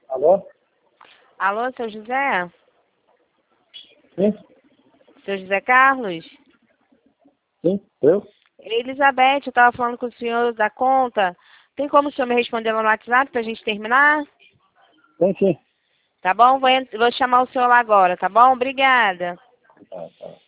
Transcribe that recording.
Alô? Alô, seu José? Sim? Seu José Carlos? Sim? Eu? Elizabeth, eu estava falando com o senhor da conta. Tem como o senhor me responder lá no WhatsApp para a gente terminar? Sim, sim. Tá bom? Vou chamar o senhor lá agora, tá bom? Obrigada. Tá, tá.